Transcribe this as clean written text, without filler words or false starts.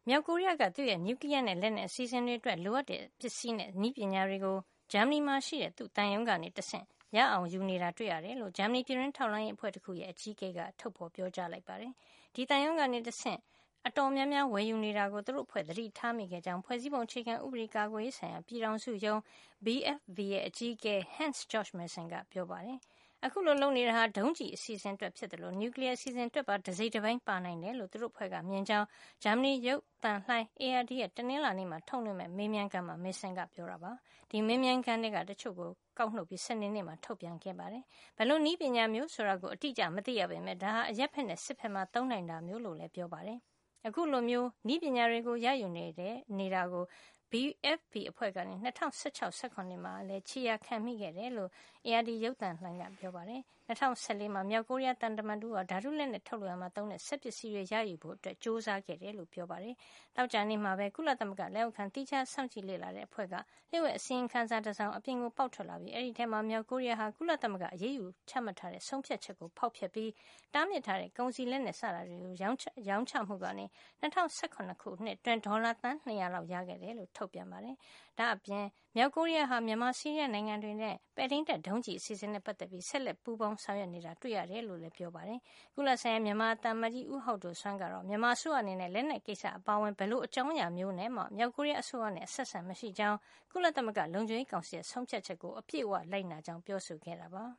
မြောက်ကိုရီးယားကသူ့ရဲ့နျူကလ িয়ারနဲ့လက်နက်အစီအစဉ်တွေအတွက်လိုအပ်တဲ့ပစ္စည်းနဲ့နည်းပညာတွေကိုဂျာမနီမှာရှိတဲ့သူ့သံရုံးကနေတဆင့်ရအောင်ယူနေတာတွေ့ရတယ်လို့ဂျာမနီပြည်တွင်းထောက်လှမ်းရေးအဖွဲ့တစ်ခုရဲ့အကြီးအကဲကထုတ်ဖေါ်ပြောကြားလိုက်ပါတယ်။ဒီသံရုံးကနေတဆင့်အတော်များများဝယ်ယူနေတာကိုသူတို့အဖွဲ့သတိထားမိခဲ့ကြောင်းဖွဲ့စည်းပုံအခြေခံဥပဒေကာကွယ်ရေးဆိုင်ရာပြည်ထောင်စုရုံး BFV ရဲ့အကြီးအကဲ Hans-Georg Maassen ကပြောပါတယ်။အခုလိုလုပ်နေတာဟာဒုံးကျည်အစီအစဉ်အတွက်ဖြစ်တယ်လို့နျူကလ িয়ার အစီအစဉ်အတွက်ပါတစိမ့်တစ်ပိုင်းပါနိုင်တယ်လို့သူတို့အဖွဲ့ကမြင်ကြောင်းဂျာမနီရုပ်သံလှိုင်း ARD ရဲ့တနင်္လာနေ့မှာထုတ်လွှင့်မဲ့မေးမြန်းခန်းမှာ Maassen ကပြောတာပါ။ဒီမေးမြန်းခန်းတွေကတချို့ကိုကောက်နှုတ်ပြီးစနေနေ့မှာထုတ်ပြန်ခဲ့ပါတယ်။ဘယ်လိုနည်းပညာမျိုးဆိုတာကိုအတိအကျမသိရပေမဲ့ဒါဟာအရက်ဖက်နဲ့စစ်ဖက်မှာသုံးနိုင်တာမျိုးလို့လည်းပြောပါတယ်။အခုလိုမျိုးနည်းပညာတွေကိုရယူနေတာကိုBFP အဖွဲ့ကနေ2016-18မှာလည်းခြေရာခံမိခဲ့တယ်လို့ ARD ရုပ်သံလှိုင်းကပြောပါတယ်။2014မှာမြောက်ကိုရီးယားတန်တမန်တို့ကဓာတုလက်နက်ထုတ်လုပ်ရမှာသုံးတဲ့စက်ပစ္စည်းတွေရယူဖို့အတွက်စ조사ခဲ့တယ်လို့ပြောပါတယ်။တောက်ကြနေ့မှာပဲကုလသမဂ္ဂလက်အောက်ခံတိကျစောင့်ကြည့်လေ့လာတဲ့အဖွဲ့ကလျှို့ဝှက်အစီရင်ခံစာတစ်စောင်အပြင်ကိုပေါက်ထွက်လာပြီးအဲဒီထဲမှာမြောက်ကိုရီးယားဟာကုလသမဂ္ဂအရေးယူချမှတ်ထားတဲ့ဆုံးဖြတ်ချက်ကိုဖောက်ဖျက်ပြီးတားမြစ်ထားတဲ့ကုန်စည်လက်နက်စတာတွေကိုရောင်းချမှုကနေ2018ခုနှစ်တွင်ဒေါ်လာသန်း200လောက်ရခဲ့တယ်လို့ထုတ်ပြန်ပါတယ်။ဒါအပြင်မြောက်ကိုရီးယားဟာမြန်မာဆီးရီးယားနိုင်ငံတွေနဲ့ပဲ့ထိန်းတပ်ဒုံးကျည်အစီအစဉ်နဲ့ပတ်သက်ပြီးဆက်လက်ပူးပေါင်းဆောင်ရွက်နေတာတွေ့ရတယ်လို့လည်းပြောပါတယ်။ကုလဆိုင်ရာမြန်မာတမ္မကြီးဦးဟောက်ဒိုဆွမ်းကတော့မြန်မာအစိုးရအနေနဲ့လက်နက်ကိစ္စအပါအဝင်ဘယ်လိုအကြောင်းအရာမျိုးနဲ့မှမြောက်ကိုရီးယားအစိုးရနဲ့ဆက်ဆံမရှိကြောင်းကုလသမဂ္ဂလုံခြုံရေးကောင်စီရဲ့ဆုံးဖြတ်ချက်ကိုအပြည့်အဝလိုက်နာကြောင်းပြောဆိုခဲ့တာပါ။